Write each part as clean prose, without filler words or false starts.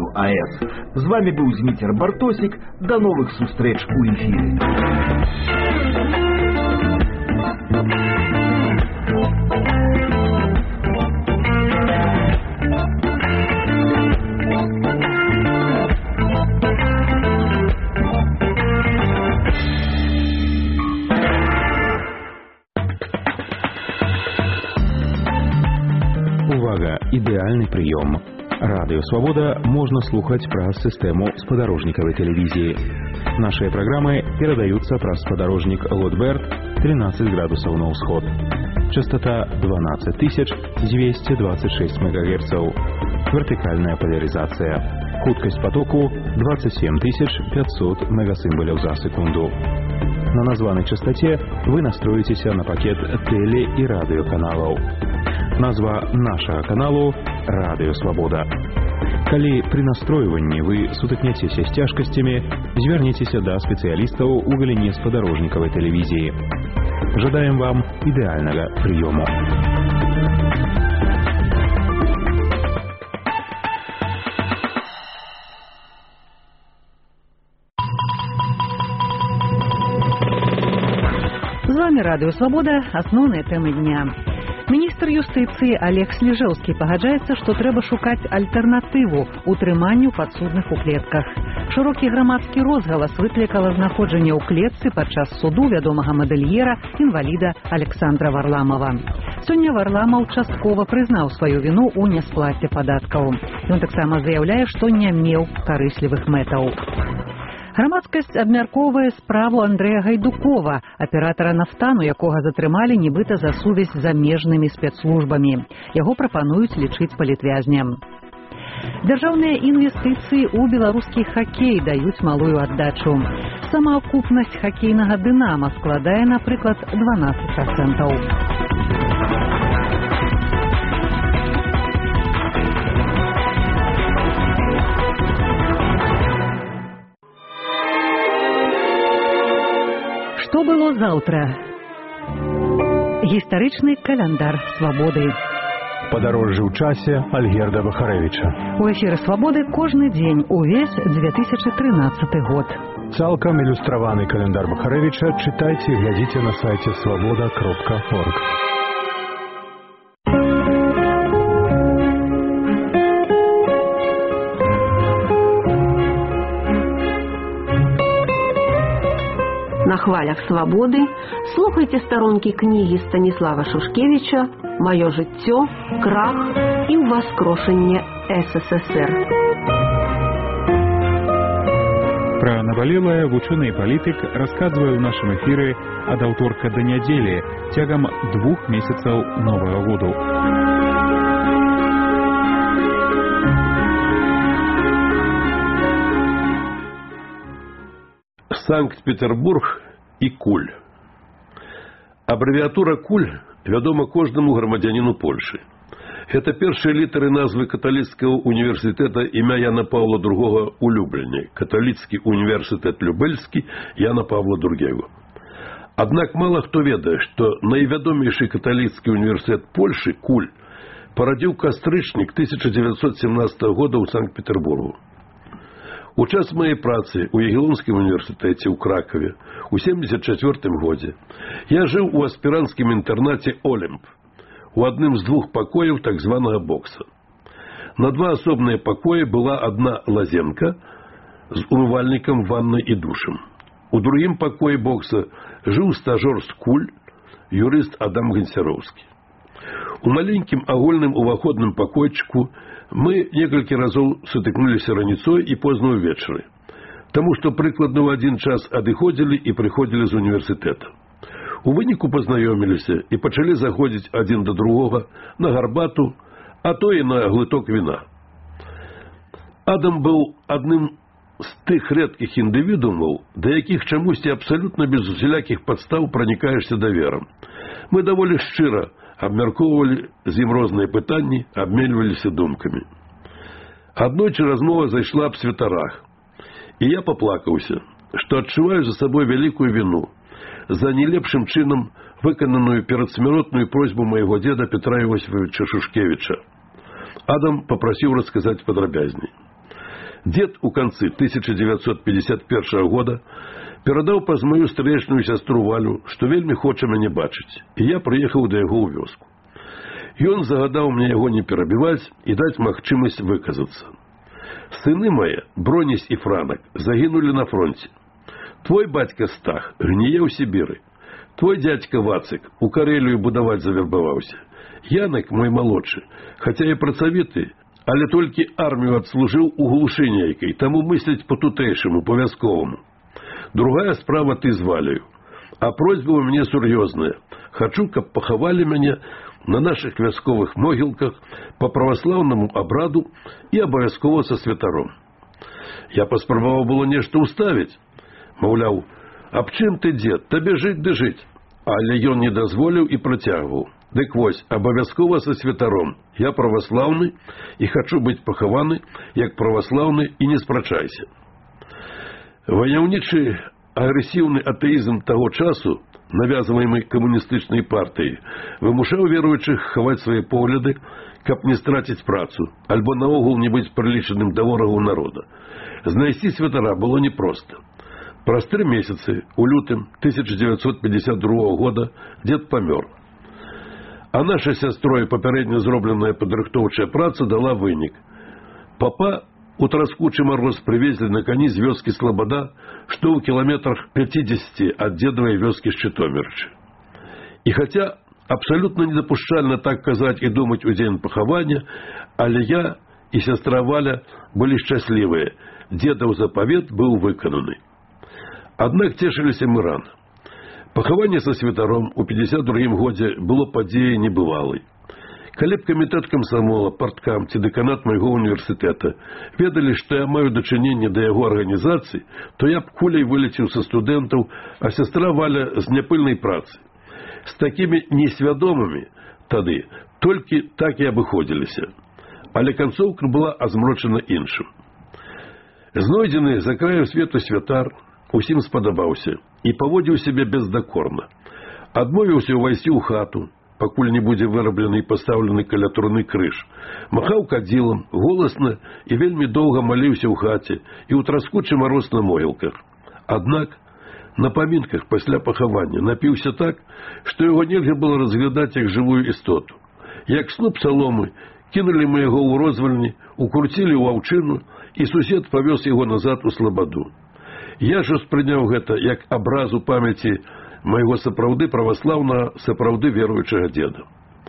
АЭС. З вами быў Зміцер Бартосік. До новых сустрэч у эфіры. Увага! Ідэальны прыём. Радыё Свабода можна слухаць праз сістэму спадарожнікавай тэлевізіі. Нашыя праграмы перадаюцца праз спадарожнік Лотберт 13 градусаў на ўсход. Частота 12226 МГц. Вертыкальная поляризация. Хуткасць потоку 27500 мегасимволяў за секунду. На названай частоте вы настроіцеся на пакет теле- і радыёканалаў. Назва нашага каналу «Радыё Свабода». Калі пры настройванні вы сутыкняцеся з цяжкасцямі, звярніцеся да спецыялістаў у галіне спадарожнікавай тэлевізіі. Жадаем вам ідэальнага прыёму. З вами Радыё Свабода. Асноўныя тэмы дня. Міністр юстыцыі Олег Сліжэўскі пагаджаецца, што трэба шукаць альтэрнатыву утрыманню падсудных у клетках. Шырокі грамадскі розгалас выклікала знаходжанне ў клетцы падчас суду вядомага мадэльера, інваліда Александра Варламова. Сёння Варламаў часткова прызнаў сваю віну ў несплаце падаткаў. Ён таксама заяўляе, што не меў карыслівых мэтаў. Грамадскасць абмяркоўвае справу Андрэя Гайдукова, аператара нафтану, якога затрымалі нібыта за сувязь з замежнымі спецслужбамі. Яго прапануюць лічыць палітвязням. Дзяржаўныя інвестыцыі ў беларускі хакей даюць малую аддачу. Самаакупнасць хакейнага «Дынама» складае, напрыклад, 12%. Што было заўтра? Гістарычны каляндар свабоды. Падарожжа ў часе Альгерда Бахарэвіча. У эфіры «Свабоды» кожны дзень увесь 2013 год. Цалкам ілюстраваны каляндар Бахарэвіча чытайце і глядзіце на сайце свабода.орг. На хвалях свабоды слухайте старонкі кнігі Станіслава Шушкевіча «Маё жыццё, крах і ўваскрошэнне СССР». Пра набалелае вучоны і палітык расказвае ў нашым эфіры ад аўторка да нядзелі цягам 2 месяцаў новага году. Санкт-Петербург и Куль. Аббревиатура Куль вядома кожнаму грамадзяніну Польши. Это першыя літары назвы каталіцкага універсітэта імя Яна Павла II у Любліні, каталіцкі універсітэт Любельскі Яна Павла II. Аднак мало хто ведае, што найвядомейшы каталіцкі універсітэт Польши, Куль, парадзіў кастрычнік 1917 года ў Санкт-Петербургу. У час моей працы у Ягеллонскім універсітэце ў Кракаве у 1974 годзе я жыў у аспіранцкім інтэрнаце «Олімп» у адным з 2 пакояў так званага бокса. На 2 асобныя пакоі была адна лазенка з умывальнікам, ваннай і душам. У другім пакоі бокса жыў стажёр з Куль, юрыст Адам Гонсяроўскі. У маленькім агульным уваходным пакойчыку мы некалькі разоў сутыкнуліся раніцой і позна ўвечары, таму што прыкладна ў адзін час адыходзілі і прыходзілі з універсітэта. У выніку пазнаёміліся і пачалі заходзіць адзін да другога на гарбату, а то і на глыток віна. Адам быў адным з тых рэдкіх індывідуумаў, да якіх чамусьці абсалютна без усялякіх падстаў пранікаешся даверам. Мы даволі шчыра абмяркоўвалі з ім розныя пытанні, абменьваліся думкамі. Аднойчы размова зайшла аб святарах, і я паплакаўся, што адчуваю за сабой вялікую віну за нелепшым чынам выкананую перадсмяротную просьбу майго дзеда Петра Иосифовича Шушкевича. Адам папрасіў расказаць падрабязней. Дед у канцы 1951 года перадаў праз маю стрэчную сястру Валю, што вельмі хоча мяне бачыць, і я прыехаў да яго ў вёску. Ён загадаў мне яго не перабіваць і даць магчымасць выказацца. Сыны мае, Броніс і Франак, загінулі на фронте. Твой бацька Стах гніе ў Сібіры. Твой дядька Вацык у Карелію будаваць завербаваўся. Янак, мой малодшы, хаця і працавіты, але толькі армію адслужыў у глушы нейкай, таму мысляць па-тутэйшаму, па-вясковаму. Другая справа ты з Валяю. А просьба у мяне сур'ёзная. Хачу, каб пахавалі мяне на нашых вясковых могілках по праваслаўнаму абраду і абавязкова са святаром. Я паспрабаваў было нешта ўставіць. Маўляў, аб чым ты, дзед, табе жыць ды жыць. Але ён не дазволіў і працягваў. Дык вось, абавязкова са святаром. Я праваслаўны і хачу быць пахаваны, як праваслаўны, і не спрачайся. Ваяўнічы агрэсіўны атэізм таго часу, навязываемый камуністычнай партыяй, вымушаў веруючых хаваць свае погляды, каб не страціць працу, альбо наогул не быць прылічаным да ворагаў народа. Знайсці святара было непроста. Праз 3 месяцы, у лютым 1952 года, дзед памёр. А наша сястрой папярэдне зробленая падрыхтоўчая праца дала вынік. Папа у траскучы мароз прывезлі на кані з вёскі Слабада, што ў кіламетрах 50 ад дзедавай вёскі Шчытомірчы. І хаця абсалютна недапушчальна так казаць і думаць у дзень пахавання, але я і сястра Валя былі шчаслівыя. Дзедаў запавет быў выкананы. Аднак цешыліся мы рана. Пахаванне са святаром у 52 годзе было падзеяй небывалай. Калі б камітэт камсамола, парткам ці дэканат майго універсітэта ведалі, што я маю дачыненне да яго арганізацыі, то я б куляй вылецеў са студэнтаў, а сястра Валя з няпыльнай працы. З такімі несвядомымі тады толькі так і абыходзіліся. Але канцоўка была азмрочана іншым. Знойдзены за краю свету святар усім спадабаўся і паводзіў сябе бездакорна. Адмовіўся ўвайсці ў хату, пакуль не будзе выраблены і пастаўлены каля труны крыж. Махаў кадзілам, голасна і вельмі доўга маліўся ў хаце і ў траскучы мароз на могілках. Аднак на памінках пасля пахавання напіўся так, што яго нельга было разглядаць як жывую істоту. Як сноп саломы, кінулі мы яго ў розвальні, укруцілі ў аўчыну, і сусед павёз яго назад у Слабаду. Я ж успрыняў гэта як абразу памяці майго сапраўды праваслаўнага, сапраўды веруючага дзеда.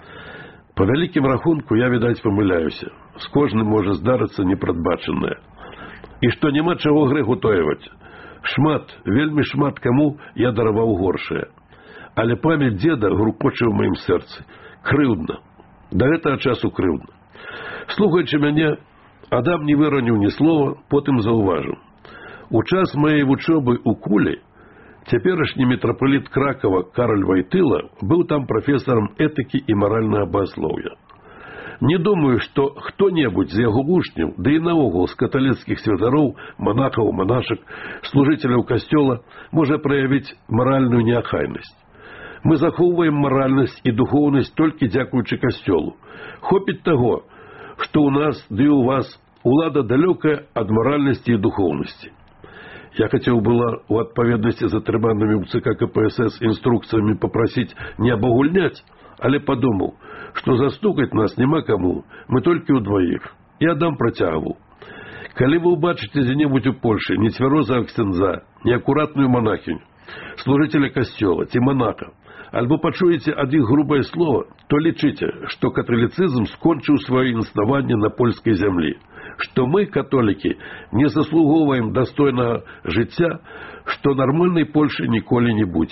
Па вялікім рахунку я, відаць, памыляюся. З кожным можа здарыцца непрадбачанае. І што няма чаго грэх утойваць. Шмат, вельмі шмат каму я дараваў горшае. Але памяць дзеда грукоча ў маім сэрцы. Крыўдна. Да гэтага часу крыўдна. Слухаючы мяне, Адам не выраніў ні слова, потым заўважыў. У час маёй вучобы ў Кулі цяперашні мітрапаліт Кракава Кароль Вайтыла быў там прафесарам этыкі і маральнага багаслоўя. Не думаю, што хто-небудзь з яго вучняў, да і наогул з каталіцкіх святароў, манахаў, манашак, служыцеляў касцёла можа праявіць маральную неахайнасць. Мы захоўваем маральнасць і духоўнасць толькі дзякуючы касцёлу. Хопіць таго, што ў нас, ды і ў вас, улада далёкая ад маральнасці і духоўнасці. Я хацеў было у адпаведнасці з атрыманымі ў ЦК КПСС інструкцыямі папрасіць не абагульняць, але падумаў, што застукаць нас няма каму, мы толькі ўдваіх. І Адам працягваў. Калі вы ўбачыце дзе-небудзь у Польшы нецвярозага ксяндза, неакуратную манахіню, служыцеля касцёла ці манаха, альбо пачуеце ад іх грубае слово, то лічыце, што каталіцызм скончыў сваё існаванне на польскай зямлі, што мы, католікі, не заслугоўваем дастойнага жыцця, што нармальнай Польшы ніколі не будзе.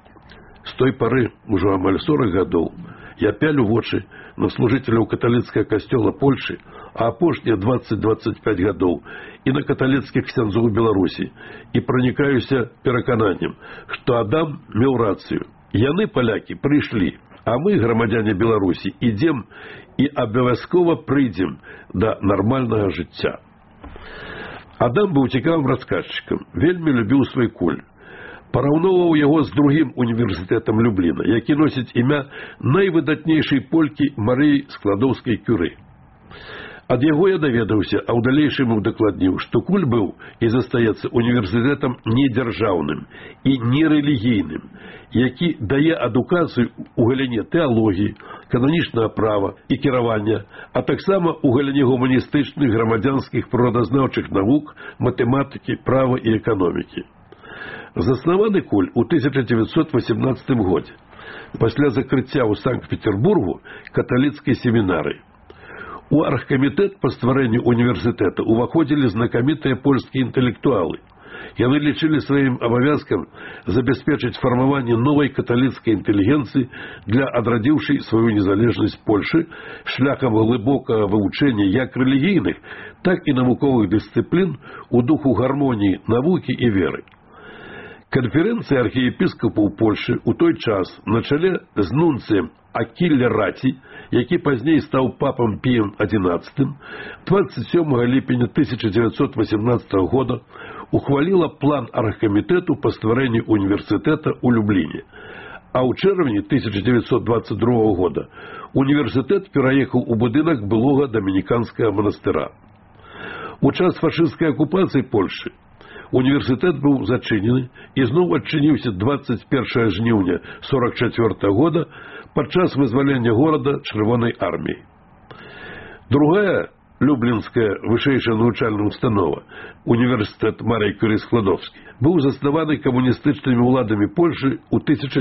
З той пары, ужо амаль 40 гадоў, я пялю вочы на служыцеляў каталіцкага касцёла Польшы, а апошнія 20-25 гадоў і на каталіцкіх ксяндзоў Беларусі, і пранікаюся перакананнем, што Адам меў рацыю. Яны, палякі, прыйшлі, а мы, грамадзяне Беларусі, ідзем і абавязкова прыйдзем да нармальнага жыцця. Адам быў цікавым расказчыкам, вельмі любіў свой Куль. Параўноўваў яго з другім універсітэтам Любліна, які носіць імя найвыдатнейшай полькі Марыі Складоўскай-Кюры. Ад яго я даведаўся, а ў далейшым удакладніў, што Куль быў і застаецца універсітэтам недзяржаўным і нерэлігійным, які дае адукацыю ў галіне тэалогіі, кананічнага права і кіравання, а таксама ў галіне гуманістычных, грамадзянскіх, прыродазнаўчых навук, матэматыкі, права і эканомікі. Заснаваны Куль у 1918 годзе, пасля закрыцця ў Санкт-Петербургу каталіцкай семінарыі. У аргкамітэт па стварэнню універсітэта ўваходзілі знакамітыя польскія інтэлектуалы. Яны лічылі сваім абавязкам забяспечыць фармаванне новай каталіцкай інтэлігенцыі для адрадзіўшай сваю незалежнасць Польшы шляхам глыбокага вывучэння як рэлігійных, так і навуковых дысцыплін у духу гармоніі навукі і веры. Канферэнцыя архіепіскапаў Польшы ў той час на чале з нунцыем Акілле Раці, які пазней стаў папам Піем XI, 27 ліпеня 1918 года ухваліла план аргкамітэту па стварэнні універсітэта ў Любліне. А ў чэрвені 1922 года універсітэт пераехаў у будынак былога дамініканскага манастыра. У час фашысцкай акупацыі Польшы універсітэт быў зачынены і зноў адчыніўся 21 жніўня 1944 года падчас вызвалення горада Чырвонай арміі. Другая люблінская вышэйшая навучальная установа, універсітэт Марыі Кюрі-Складоўскай, быў заснаваны камуністычнымі ўладамі Польшы ў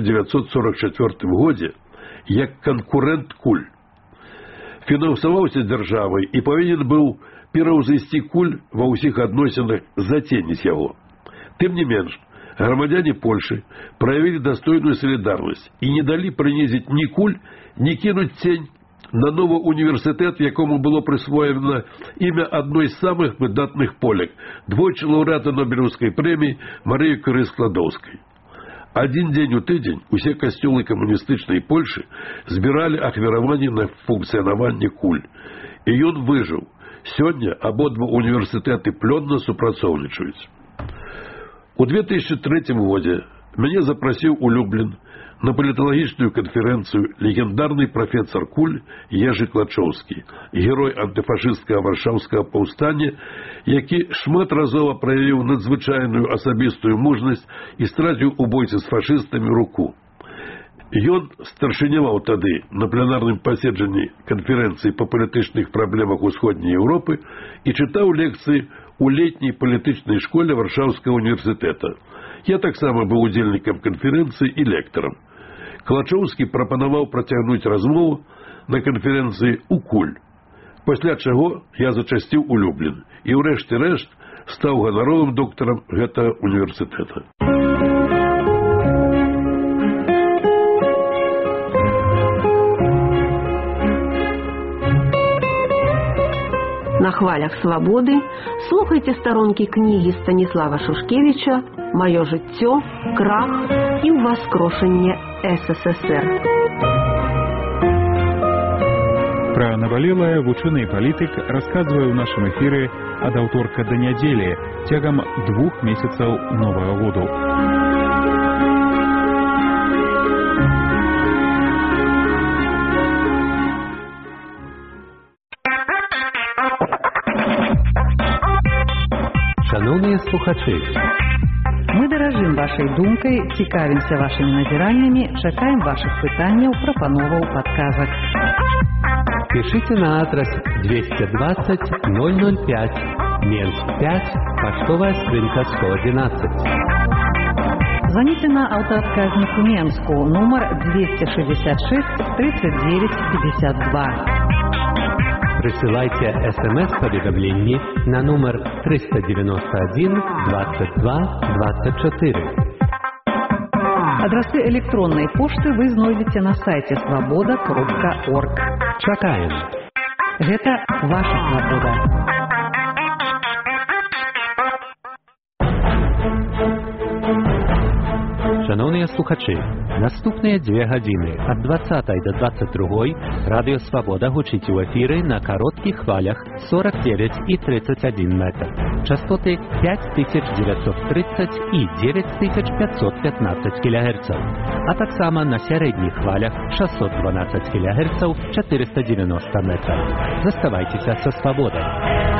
1944 годзе як канкурэнт Куль. Фінансаваўся дзяржавай і павінен быў пераўзысці Куль ва ўсіх адносінах, заценіць яго. Тым не менш, грамадзяне Польшы праявілі дастойную салідарнасць і не далі прынізіць ні Куль, ні кінуць цень на новы універсітэт, якому было прысвоена імя адной з самых выдатных поляк, двойчы лаўрэата Нобелеўскай прэміі Марыі Кюрі-Складоўскай. Адзін дзень у тыдзень усе касцёлы камуністычнай Польшы збіралі ахвяраванні на функцыянаванне Куль. І ён выжыў. Сёння абодва універсітэты плённа супрацоўнічаюць. У 2003 годзе мяне запрасіў у Люблін на паліталагічную канферэнцыю легендарны прафесар Куль Ежы Клачоўскі, герой антыфашысцкага варшаўскага паўстання, які шматразова праявіў надзвычайную асабістую мужнасць і страціў у бойцы з фашыстамі руку. Ён старшыняваў тады на пленарным паседжанні канферэнцыі па палітычных праблемах усходняй Еўропы і чытаў лекцыі у летняй палітычнай школе Варшаўскага універсітэта. Я таксама быў удзельнікам канферэнцыі і лектарам. Клачоўскі прапанаваў працягнуць размову на канферэнцыі ў Куль, пасля чаго я зачасціў у Люблін і ўрэшце рэшт стаў ганаровым доктарам гэтага універсітэта. На хвалях свабоды слухайте старонкі кнігі Станіслава Шушкевіча «Маё жыццё, крах і ўваскрошэнне СССР». Пра набалелае вучоны і палітык расказвае ў нашым эфіры ад аўторка да нядзелі цягам 2 месяцаў новага году. Шановні слухачі, мы даражым вашай думкай, цікавімся вашымі назіраннямі, чакаем вашых пытанняў, прапановаў, падказак. Пишите на адрес 220 005, Менск 5, поштовая скринка 111. Звоните на аўтаадказнік у Менску, нумар 266 39 52. Присылайте СМС-поведомление на номер 391 22 24. Адрасы электронной пошты вы знойдзеце на сайте svoboda.org. Чакаем. Гэта ваша свабода. Шановні слухачі, наступныя 2 гадзіны ад 20 до 22 Радыё Свабода гучыць у эфіры на кароткіх хвалях 49 і 31 метр. частоты 5930 і 9515 кГц, а таксама на сярэдніх хвалях 612 кГц 490 метров. Заставайтеся со свободой.